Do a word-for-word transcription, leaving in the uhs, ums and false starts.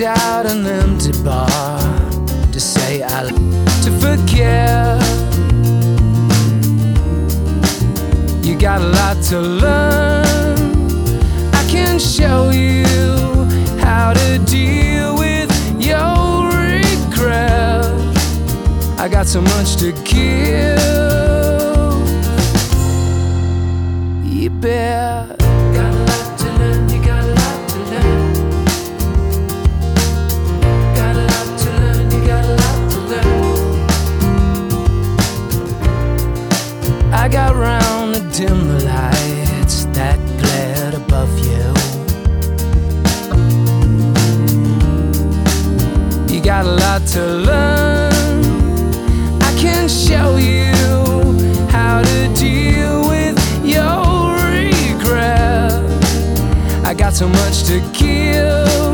out an empty bar to say I love to forget. You got a lot to learn. I can show you how to deal with your regret. I got so much to give. You bet. Got a lot to learn, you got a lot to learn. Got a lot to learn, you got a lot to learn. I got round to dim the lights that glared above you. You got a lot to learn. I can show you how to deal with your regret. I got so much to give.